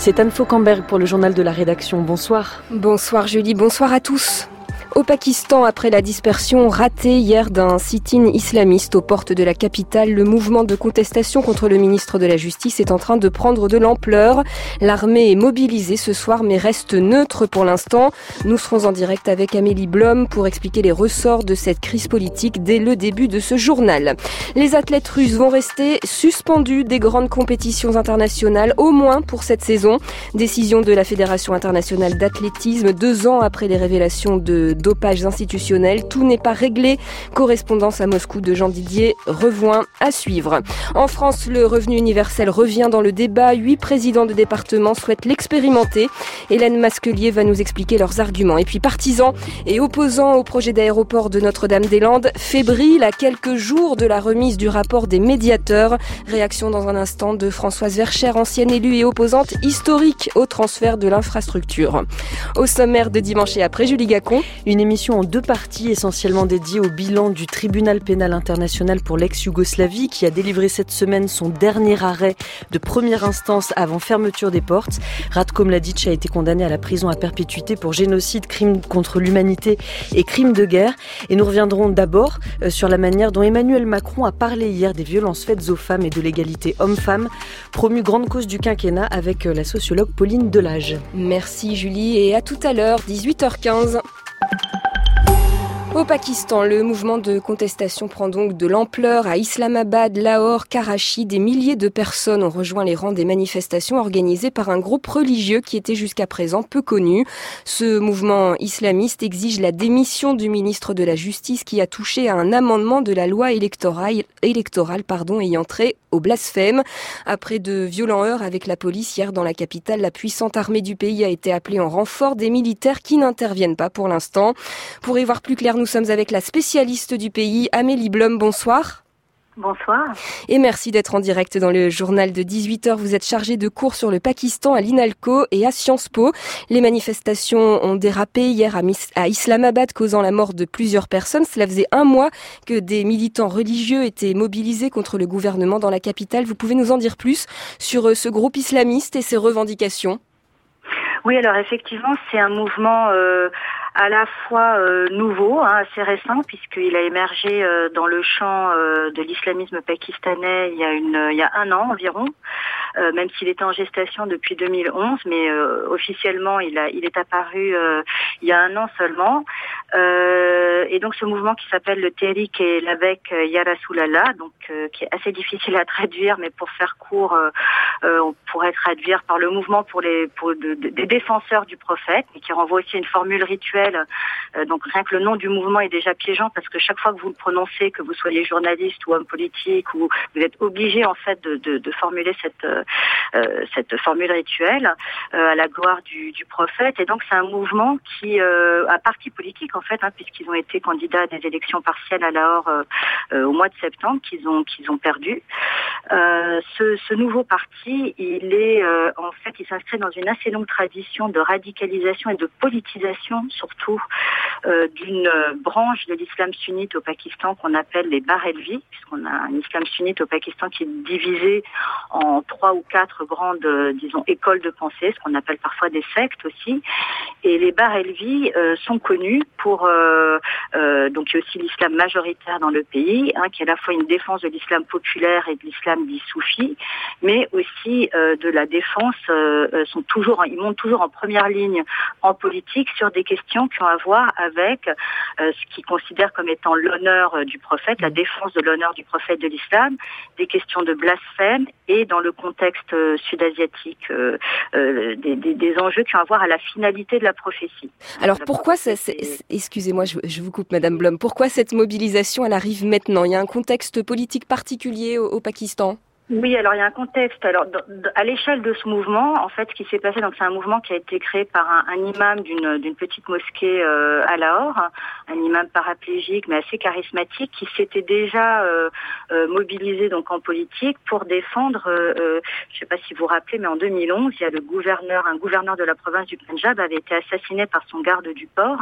C'est Anne Fauquemberg pour le journal de la rédaction. Bonsoir. Bonsoir Julie, bonsoir à tous. Au Pakistan, après la dispersion ratée hier d'un sit-in islamiste aux portes de la capitale, le mouvement de contestation contre le ministre de la Justice est en train de prendre de l'ampleur. L'armée est mobilisée ce soir mais reste neutre pour l'instant. Nous serons en direct avec Amélie Blum pour expliquer les ressorts de cette crise politique dès le début de ce journal. Les athlètes russes vont rester suspendus des grandes compétitions internationales, au moins pour cette saison. Décision de la Fédération internationale d'athlétisme, 2 ans après les révélations de dopage institutionnel. Tout n'est pas réglé. Correspondance à Moscou de Jean Didier Revoin à suivre. En France, le revenu universel revient dans le débat. 8 présidents de département souhaitent l'expérimenter. Hélène Masquelier va nous expliquer leurs arguments. Et puis partisans et opposants au projet d'aéroport de Notre-Dame-des-Landes, fébriles à quelques jours de la remise du rapport des médiateurs. Réaction dans un instant de Françoise Verchères, ancienne élue et opposante historique au transfert de l'infrastructure. Au sommaire de dimanche et après, Julie Gacon. Une émission en 2 parties essentiellement dédiée au bilan du tribunal pénal international pour l'ex-Yougoslavie qui a délivré cette semaine son dernier arrêt de première instance avant fermeture des portes. Ratko Mladic a été condamné à la prison à perpétuité pour génocide, crime contre l'humanité et crime de guerre. Et nous reviendrons d'abord sur la manière dont Emmanuel Macron a parlé hier des violences faites aux femmes et de l'égalité homme-femme, promue grande cause du quinquennat avec la sociologue Pauline Delage. Merci Julie et à tout à l'heure, 18h15. Au Pakistan, le mouvement de contestation prend donc de l'ampleur. À Islamabad, Lahore, Karachi, des milliers de personnes ont rejoint les rangs des manifestations organisées par un groupe religieux qui était jusqu'à présent peu connu. Ce mouvement islamiste exige la démission du ministre de la Justice qui a touché à un amendement de la loi électorale ayant trait au blasphème. Après de violents heurts avec la police hier dans la capitale, la puissante armée du pays a été appelée en renfort des militaires qui n'interviennent pas pour l'instant. Pour y voir plus clair, nous sommes avec la spécialiste du pays, Amélie Blum. Bonsoir. Bonsoir. Et merci d'être en direct dans le journal de 18h. Vous êtes chargée de cours sur le Pakistan à l'INALCO et à Sciences Po. Les manifestations ont dérapé hier à Islamabad, causant la mort de plusieurs personnes. Cela faisait 1 mois que des militants religieux étaient mobilisés contre le gouvernement dans la capitale. Vous pouvez nous en dire plus sur ce groupe islamiste et ses revendications ? Oui, alors effectivement, c'est un mouvement à la fois nouveau, assez récent, puisqu'il a émergé dans le champ de l'islamisme pakistanais il y a 1 an environ, même s'il était en gestation depuis 2011, mais officiellement il est apparu il y a 1 an seulement. Et donc ce mouvement qui s'appelle le Tehrik et Labbaik Ya Rasulallah, donc qui est assez difficile à traduire, mais pour faire court, on pourrait traduire par le mouvement des défenseurs du prophète, et qui renvoie aussi à une formule rituelle. Donc rien que le nom du mouvement est déjà piégeant, parce que chaque fois que vous le prononcez, que vous soyez journaliste ou homme politique, ou vous êtes obligé en fait de formuler cette formule rituelle à la gloire du prophète. Et donc c'est un mouvement qui a parti politique en fait, puisqu'ils ont été candidats à des élections partielles à Lahore au mois de septembre qu'ils ont perdu. Ce nouveau parti, il s'inscrit dans une assez longue tradition de radicalisation et de politisation, surtout d'une branche de l'islam sunnite au Pakistan qu'on appelle les Barelvis, puisqu'on a un islam sunnite au Pakistan qui est divisé en 3 ou 4 grandes, écoles de pensée, ce qu'on appelle parfois des sectes aussi. Et les Barelvis sont connus pour donc il y a aussi l'islam majoritaire dans le pays, qui est à la fois une défense de l'islam populaire et de l'islam dit soufi, mais aussi de la défense. Ils montent toujours en première ligne en politique sur des questions qui ont à voir avec ce qu'ils considèrent comme étant l'honneur du prophète, la défense de l'honneur du prophète de l'islam, des questions de blasphème et dans le contexte sud-asiatique des enjeux qui ont à voir à la finalité de la prophétie. Alors pourquoi excusez-moi, je vous coupe Madame Blum, pourquoi cette mobilisation elle arrive maintenant ? Il y a un contexte politique particulier au Pakistan ? Oui, alors il y a un contexte. Alors à l'échelle de ce mouvement, en fait, ce qui s'est passé, donc c'est un mouvement qui a été créé par un imam d'une petite mosquée à Lahore, un imam paraplégique mais assez charismatique, qui s'était déjà mobilisé donc en politique pour défendre. Je ne sais pas si vous vous rappelez, mais en 2011, il y a un gouverneur de la province du Punjab avait été assassiné par son garde du port,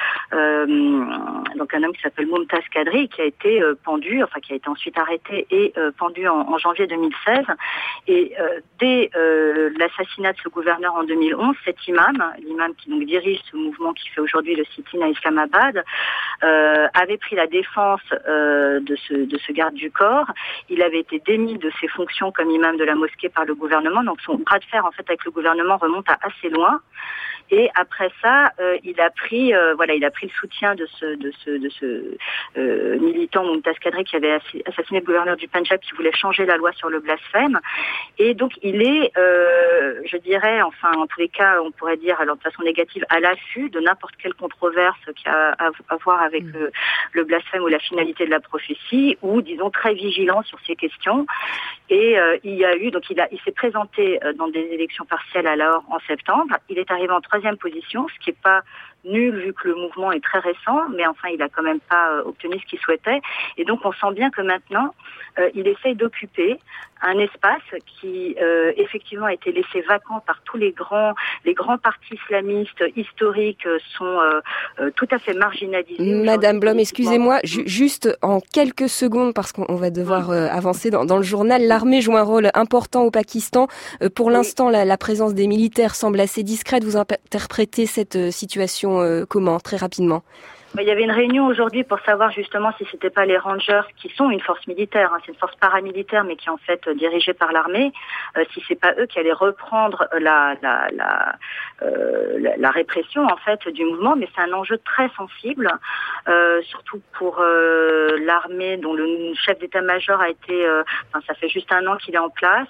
donc un homme qui s'appelle Mumtaz Qadri, qui a été pendu, qui a été ensuite arrêté et pendu en janvier 2011. 2016. Et dès l'assassinat de ce gouverneur en 2011, cet l'imam qui donc dirige ce mouvement qui fait aujourd'hui le sit-in à Islamabad, avait pris la défense de ce garde du corps. Il avait été démis de ses fonctions comme imam de la mosquée par le gouvernement. Donc son bras de fer en fait avec le gouvernement remonte à assez loin. Et après ça, il a pris le soutien de ce militant Mumtaz Kadri qui avait assassiné le gouverneur du Pendjab, qui voulait changer la loi sur le blasphème. Et donc il est, je dirais, enfin en tous les cas, on pourrait dire alors de façon négative, à l'affût de n'importe quelle controverse qui a à voir avec le blasphème ou la finalité de la prophétie, ou disons très vigilant sur ces questions. Et il s'est présenté dans des élections partielles alors en septembre. Il est arrivé en troisième position, ce qui n'est pas nul vu que le mouvement est très récent, mais enfin il a quand même pas obtenu ce qu'il souhaitait. Et donc on sent bien que maintenant il essaye d'occuper un espace qui effectivement a été laissé vacant par tous les grands partis islamistes historiques sont tout à fait marginalisés. Madame Blom, excusez-moi, juste en quelques secondes, parce qu'on va devoir avancer dans le journal. L'armée joue un rôle important au Pakistan. Pour l'instant, la présence des militaires semble assez discrète. Vous interprétez cette situation comment, très rapidement? Il y avait une réunion aujourd'hui pour savoir justement si c'était pas les Rangers, qui sont une force militaire, c'est une force paramilitaire mais qui est en fait dirigée par l'armée, si c'est pas eux qui allaient reprendre la répression en fait du mouvement. Mais c'est un enjeu très sensible, surtout pour l'armée dont le chef d'état-major a été, ça fait juste un an qu'il est en place.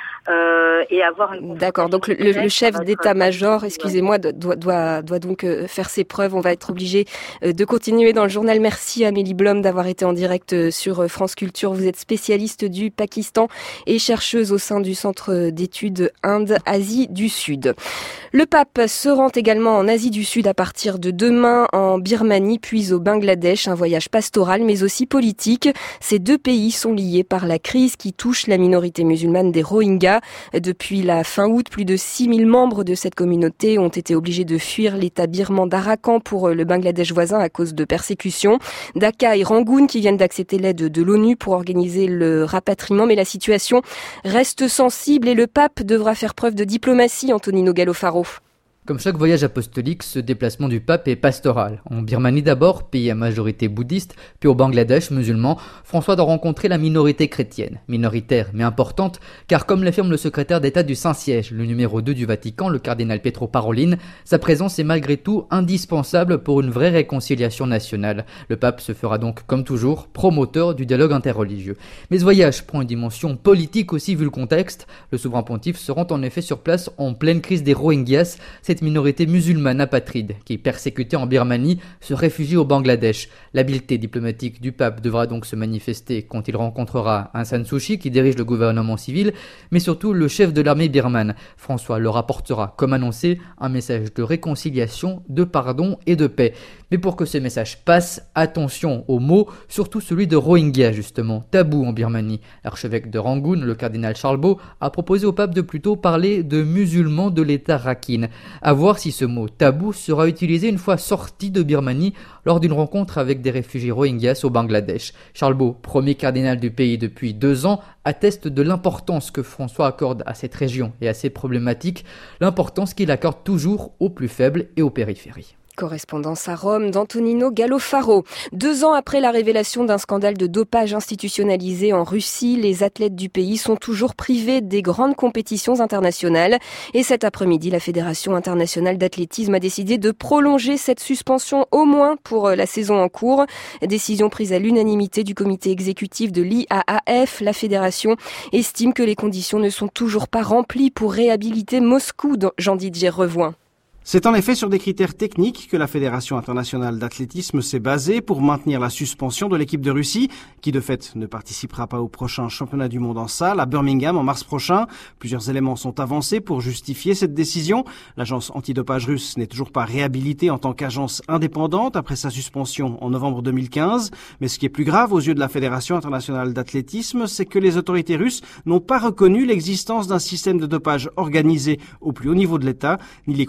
Et avoir une... D'accord, donc le chef d'état-major, excusez-moi, doit donc faire ses preuves. On va être obligé de continuer dans le journal. Merci Amélie Blom d'avoir été en direct sur France Culture. Vous êtes spécialiste du Pakistan et chercheuse au sein du Centre d'études Inde-Asie du Sud. Le pape se rend également en Asie du Sud à partir de demain, en Birmanie, puis au Bangladesh. Un voyage pastoral mais aussi politique. Ces deux pays sont liés par la crise qui touche la minorité musulmane des Rohingyas. Depuis la fin août, plus de 6000 membres de cette communauté ont été obligés de fuir l'état birman d'Arakan pour le Bangladesh voisin à cause de persécutions. Dhaka et Rangoon qui viennent d'accepter l'aide de l'ONU pour organiser le rapatriement, mais la situation reste sensible et le pape devra faire preuve de diplomatie, Antonino Gallofaro. Comme chaque voyage apostolique, ce déplacement du pape est pastoral. En Birmanie d'abord, pays à majorité bouddhiste, puis au Bangladesh musulman, François doit rencontrer la minorité chrétienne. Minoritaire mais importante, car comme l'affirme le secrétaire d'État du Saint-Siège, le numéro 2 du Vatican, le cardinal Pietro Parolin, sa présence est malgré tout indispensable pour une vraie réconciliation nationale. Le pape se fera donc, comme toujours, promoteur du dialogue interreligieux. Mais ce voyage prend une dimension politique aussi vu le contexte. Le souverain pontife se rend en effet sur place en pleine crise des Rohingyas, cette minorité musulmane apatride qui est persécutée en Birmanie se réfugie au Bangladesh. L'habileté diplomatique du pape devra donc se manifester quand il rencontrera Aung San Suu Kyi qui dirige le gouvernement civil, mais surtout le chef de l'armée birmane. François leur apportera, comme annoncé, un message de réconciliation, de pardon et de paix. Mais pour que ce message passe, attention aux mots, surtout celui de Rohingya justement, tabou en Birmanie. L'archevêque de Rangoon, le cardinal Charles Baugh, a proposé au pape de plutôt parler de musulmans de l'État Rakhine. À voir si ce mot tabou sera utilisé une fois sorti de Birmanie lors d'une rencontre avec des réfugiés Rohingyas au Bangladesh. Charles Baugh, premier cardinal du pays depuis 2 ans, atteste de l'importance que François accorde à cette région et à ces problématiques, l'importance qu'il accorde toujours aux plus faibles et aux périphéries. Correspondance à Rome d'Antonino Gallofaro. 2 ans après la révélation d'un scandale de dopage institutionnalisé en Russie, les athlètes du pays sont toujours privés des grandes compétitions internationales. Et cet après-midi, la Fédération internationale d'athlétisme a décidé de prolonger cette suspension au moins pour la saison en cours. Décision prise à l'unanimité du comité exécutif de l'IAAF. La fédération estime que les conditions ne sont toujours pas remplies pour réhabiliter Moscou, Jean-Didier Revoin. C'est en effet sur des critères techniques que la Fédération internationale d'athlétisme s'est basée pour maintenir la suspension de l'équipe de Russie, qui de fait ne participera pas au prochain championnat du monde en salle à Birmingham en mars prochain. Plusieurs éléments sont avancés pour justifier cette décision. L'agence antidopage russe n'est toujours pas réhabilitée en tant qu'agence indépendante après sa suspension en novembre 2015. Mais ce qui est plus grave aux yeux de la Fédération internationale d'athlétisme, c'est que les autorités russes n'ont pas reconnu l'existence d'un système de dopage organisé au plus haut niveau de l'État, ni les conclusions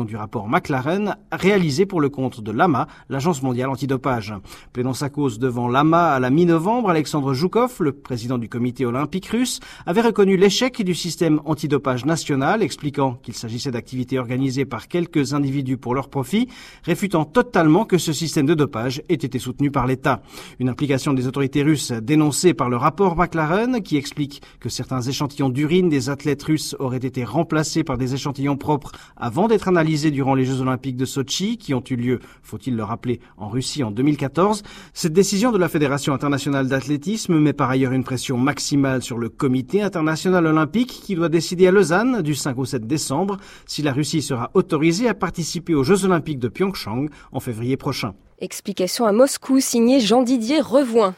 du rapport McLaren réalisé pour le compte de l'AMA, l'Agence mondiale antidopage. Plaidant sa cause devant l'AMA à la mi-novembre, Alexandre Joukov, le président du comité olympique russe, avait reconnu l'échec du système antidopage national, expliquant qu'il s'agissait d'activités organisées par quelques individus pour leur profit, réfutant totalement que ce système de dopage ait été soutenu par l'État. Une implication des autorités russes dénoncée par le rapport McLaren, qui explique que certains échantillons d'urine des athlètes russes auraient été remplacés par des échantillons propres avant d'être analysés durant les Jeux olympiques de Sotchi, qui ont eu lieu, faut-il le rappeler, en Russie en 2014. Cette décision de la Fédération internationale d'athlétisme met par ailleurs une pression maximale sur le comité international olympique qui doit décider à Lausanne du 5 au 7 décembre si la Russie sera autorisée à participer aux Jeux olympiques de Pyeongchang en février prochain. Explication à Moscou, signé Jean-Didier Revoin.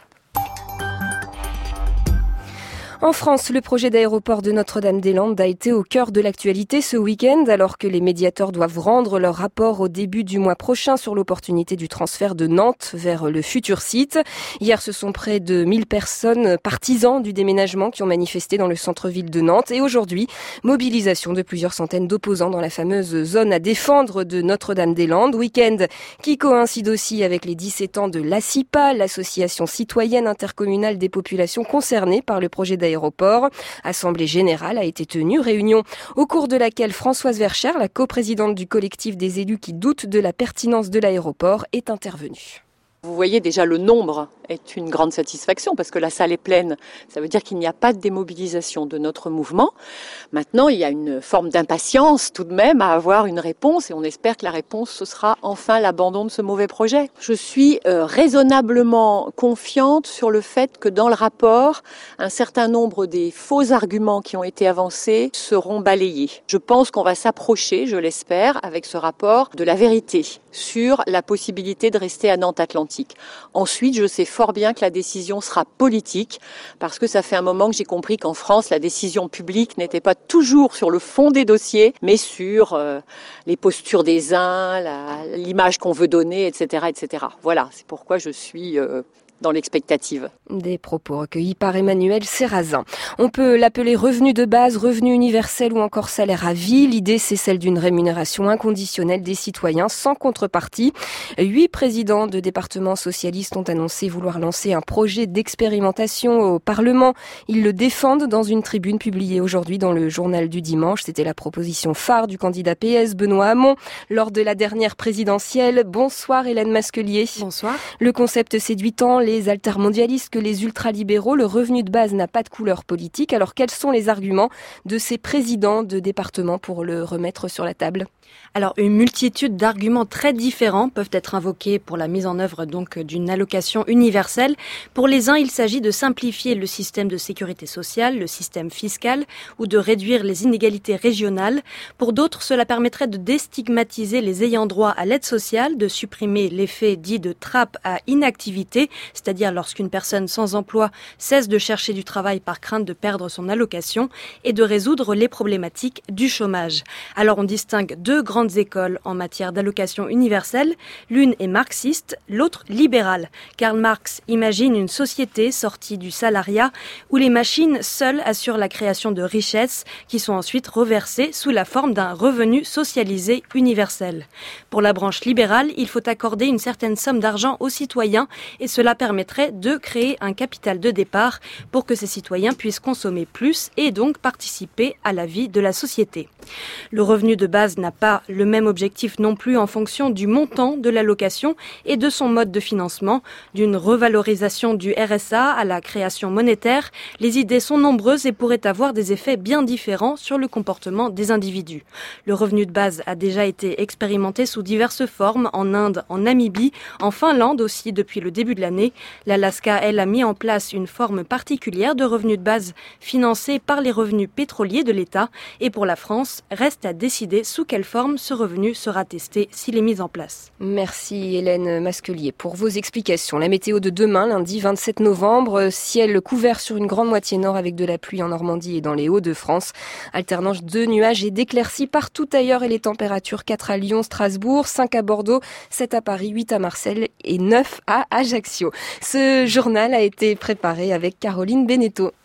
En France, le projet d'aéroport de Notre-Dame-des-Landes a été au cœur de l'actualité ce week-end, alors que les médiateurs doivent rendre leur rapport au début du mois prochain sur l'opportunité du transfert de Nantes vers le futur site. Hier, ce sont près de 1000 personnes partisans du déménagement qui ont manifesté dans le centre-ville de Nantes. Et aujourd'hui, mobilisation de plusieurs centaines d'opposants dans la fameuse zone à défendre de Notre-Dame-des-Landes. Week-end qui coïncide aussi avec les 17 ans de l'ACIPA, l'association citoyenne intercommunale des populations concernées par le projet d'aéroport. Assemblée générale a été tenue, réunion au cours de laquelle Françoise Verchères, la coprésidente du collectif des élus qui doutent de la pertinence de l'aéroport, est intervenue. Vous voyez déjà le nombre est une grande satisfaction parce que la salle est pleine. Ça veut dire qu'il n'y a pas de démobilisation de notre mouvement. Maintenant, il y a une forme d'impatience tout de même à avoir une réponse et on espère que la réponse ce sera enfin l'abandon de ce mauvais projet. Je suis raisonnablement confiante sur le fait que dans le rapport, un certain nombre des faux arguments qui ont été avancés seront balayés. Je pense qu'on va s'approcher, je l'espère, avec ce rapport de la vérité sur la possibilité de rester à Nantes-Atlantique. Ensuite, je sais fort bien que la décision sera politique, parce que ça fait un moment que j'ai compris qu'en France, la décision publique n'était pas toujours sur le fond des dossiers, mais sur les postures des uns, l'image qu'on veut donner, etc., etc. Voilà, c'est pourquoi je suis dans l'expectative. Des propos recueillis par Emmanuel Serrazin. On peut l'appeler revenu de base, revenu universel ou encore salaire à vie. L'idée, c'est celle d'une rémunération inconditionnelle des citoyens sans contrepartie. 8 présidents de départements socialistes ont annoncé vouloir lancer un projet d'expérimentation au Parlement. Ils le défendent dans une tribune publiée aujourd'hui dans le journal du dimanche. C'était la proposition phare du candidat PS, Benoît Hamon, lors de la dernière présidentielle. Bonsoir Hélène Masquelier. Bonsoir. Le concept séduit tant les altermondialistes que les ultralibéraux. Le revenu de base n'a pas de couleur politique. Alors quels sont les arguments de ces présidents de département pour le remettre sur la table ? Alors, une multitude d'arguments très différents peuvent être invoqués pour la mise en œuvre donc d'une allocation universelle. Pour les uns, il s'agit de simplifier le système de sécurité sociale, le système fiscal, ou de réduire les inégalités régionales. Pour d'autres, cela permettrait de déstigmatiser les ayants droit à l'aide sociale, de supprimer l'effet dit de trappe à inactivité, c'est-à-dire lorsqu'une personne sans emploi cesse de chercher du travail par crainte de perdre son allocation, et de résoudre les problématiques du chômage. Alors, on distingue deux grandes écoles en matière d'allocation universelle. L'une est marxiste, l'autre libérale. Karl Marx imagine une société sortie du salariat où les machines seules assurent la création de richesses qui sont ensuite reversées sous la forme d'un revenu socialisé universel. Pour la branche libérale, il faut accorder une certaine somme d'argent aux citoyens et cela permettrait de créer un capital de départ pour que ces citoyens puissent consommer plus et donc participer à la vie de la société. Le revenu de base n'a pas le même objectif non plus en fonction du montant de l'allocation et de son mode de financement. D'une revalorisation du RSA à la création monétaire, les idées sont nombreuses et pourraient avoir des effets bien différents sur le comportement des individus. Le revenu de base a déjà été expérimenté sous diverses formes en Inde, en Namibie, en Finlande aussi depuis le début de l'année. L'Alaska, elle, a mis en place une forme particulière de revenu de base financé par les revenus pétroliers de l'État. Et pour la France, reste à décider sous quelle forme ce revenu sera testé s'il est mis en place. Merci Hélène Masquelier pour vos explications. La météo de demain, lundi 27 novembre, ciel couvert sur une grande moitié nord avec de la pluie en Normandie et dans les Hauts-de-France. Alternance de nuages et d'éclaircies partout ailleurs et les températures 4 à Lyon, Strasbourg, 5 à Bordeaux, 7 à Paris, 8 à Marseille et 9 à Ajaccio. Ce journal a été préparé avec Caroline Beneteau.